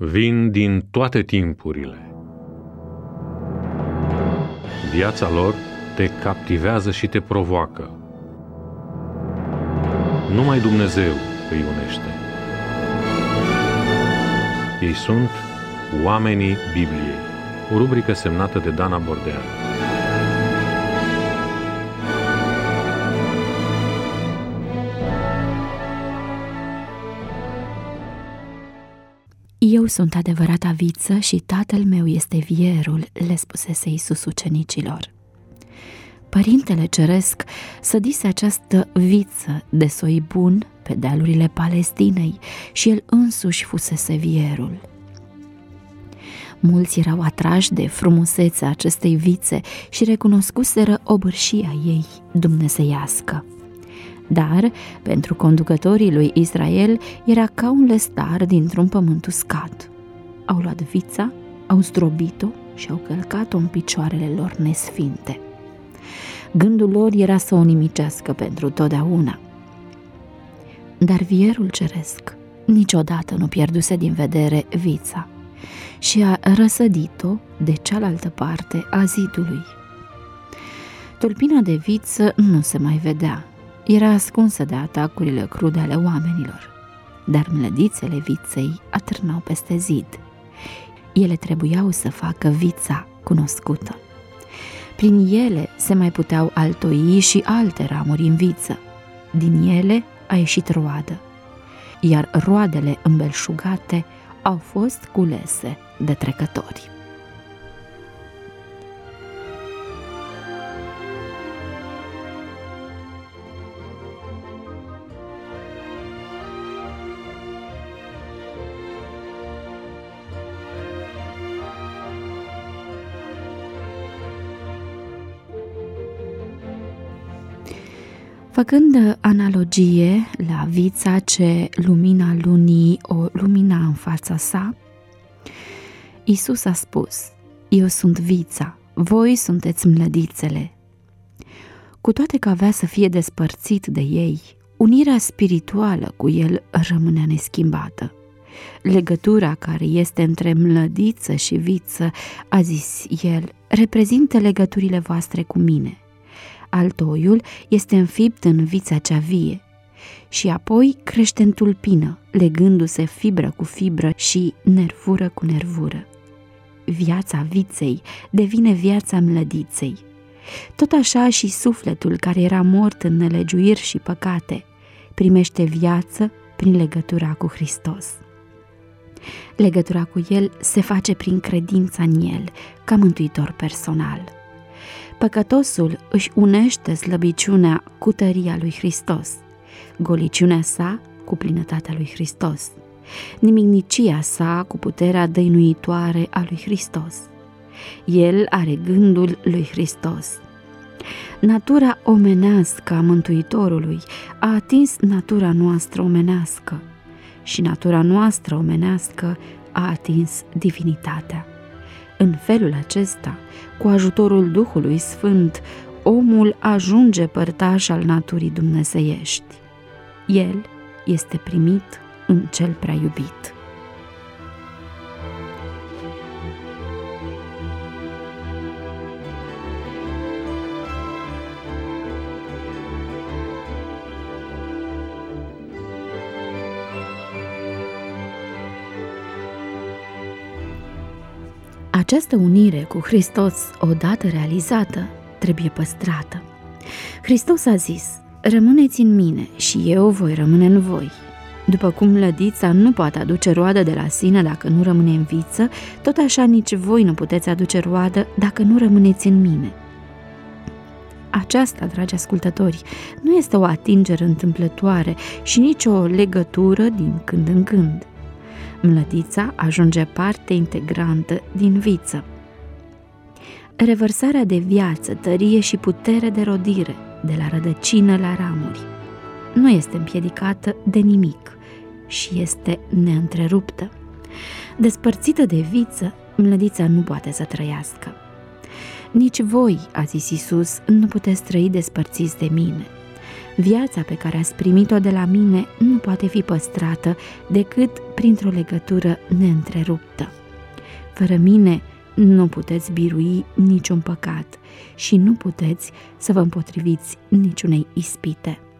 vin din toate timpurile. Viața lor te captivează și te provoacă. Numai Dumnezeu îi unește. Ei sunt Oamenii Bibliei, o rubrică semnată de Dana Bordean. Eu sunt adevărata viță și tatăl meu este vierul, le spusese Iisus ucenicilor. Părintele Ceresc sădise această viță de soi bun pe dealurile Palestinei și el însuși fusese vierul. Mulți erau atrași de frumusețea acestei vițe și recunoscuseră obârșia ei dumnezeiască. Dar, pentru conducătorii lui Israel, era ca un lestar dintr-un pământ uscat. Au luat vița, au zdrobit-o și au călcat-o în picioarele lor nesfinte. Gândul lor era să o nimicească pentru totdeauna. Dar vierul ceresc niciodată nu pierduse din vedere vița și a răsădit-o de cealaltă parte a zidului. Tulpina de viță nu se mai vedea, era ascunsă de atacurile crude ale oamenilor, dar mlădițele viței atârnau peste zid. Ele trebuiau să facă vița cunoscută. Prin ele se mai puteau altoi și alte ramuri în viță. Din ele a ieșit roadă, iar roadele îmbelșugate au fost culese de trecători. Făcând analogie la vița ce lumina lunii o lumina în fața sa, Iisus a spus: eu sunt vița, voi sunteți mlădițele. Cu toate că avea să fie despărțit de ei, unirea spirituală cu el rămânea neschimbată. Legătura care este între mlădiță și viță, a zis el, reprezintă legăturile voastre cu mine. Altoiul este înfipt în vița cea vie și apoi crește în tulpină, legându-se fibră cu fibră și nervură cu nervură. Viața viței devine viața mlădiței. Tot așa și sufletul care era mort în nelegiuiri și păcate primește viață prin legătura cu Hristos. Legătura cu El se face prin credința în El, ca mântuitor personal. Păcătosul își unește slăbiciunea cu tăria lui Hristos, goliciunea sa cu plinătatea lui Hristos, nimicnicia sa cu puterea dăinuitoare a lui Hristos. El are gândul lui Hristos. Natura omenească a Mântuitorului a atins natura noastră omenească și natura noastră omenească a atins divinitatea. În felul acesta, cu ajutorul Duhului Sfânt, omul ajunge părtaș al naturii dumnezeiești. El este primit în cel prea iubit. Această unire cu Hristos, odată realizată, trebuie păstrată. Hristos a zis: rămâneți în mine și eu voi rămâne în voi. După cum mlădița nu poate aduce roadă de la sine dacă nu rămâne în viță, tot așa nici voi nu puteți aduce roadă dacă nu rămâneți în mine. Aceasta, dragi ascultători, nu este o atingere întâmplătoare și nici o legătură din când în când. Mlădița ajunge parte integrantă din viță. Revărsarea de viață, tărie și putere de rodire, de la rădăcină la ramuri, nu este împiedicată de nimic și este neîntreruptă. Despărțită de viță, mlădița nu poate să trăiască. Nici voi, a zis Iisus, nu puteți trăi despărțiți de mine. Viața pe care ați primit-o de la mine nu poate fi păstrată decât printr-o legătură neîntreruptă. Fără mine nu puteți birui niciun păcat și nu puteți să vă împotriviți niciunei ispite.